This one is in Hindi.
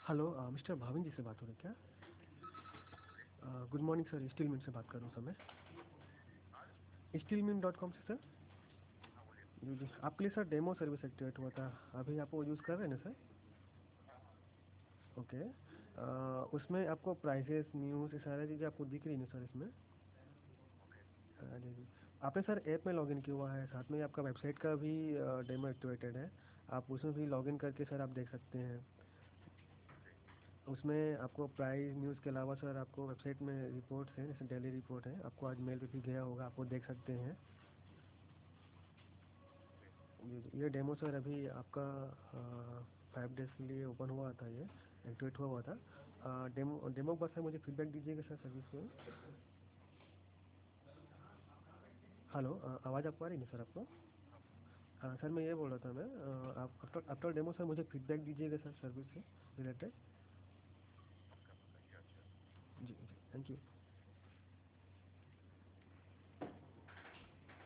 हेलो मिस्टर भाविन जी से बात हो रही है क्या? Good morning sir, steel mill से बात कर रहा हूँ सर मैं। steelmin.com से सर। जी जी, आपके लिए सर डेमो सर्विस एक्टिवेट हुआ था, अभी आप वो यूज़ कर रहे हैं ना सर? ओके। उसमें आपको प्राइसेस न्यूज़ ये सारी चीज़ें आपको दिख रही है ना सर इसमें? जी जी। आपने सर ऐप में लॉगिन किया हुआ है, साथ में ही आपका वेबसाइट का भी डेमो एक्टिवेटेड है। आप उसमें भी लॉगिन करके सर आप देख सकते हैं। उसमें आपको प्राइस न्यूज़ के अलावा सर आपको वेबसाइट में रिपोर्ट्स हैं, जैसे डेली रिपोर्ट है, आपको आज मेल पे भी गया होगा, आपको देख सकते हैं। जी जी, ये डेमो सर अभी आपका 5 डेज़ के लिए ओपन हुआ था, ये एक्टिवेट हुआ हुआ था। डेमो डेमो के बाद सर मुझे फीडबैक दीजिएगा सर सर्विस पे। हेलो, आवाज़ आपको आ रही है ना सर आपको? हाँ सर, मैं ये बोल रहा था मैं, आप आफ्टर डेमो सर मुझे फीडबैक दीजिएगा सर सर्विस से रिलेटेड। जी जी, थैंक यू।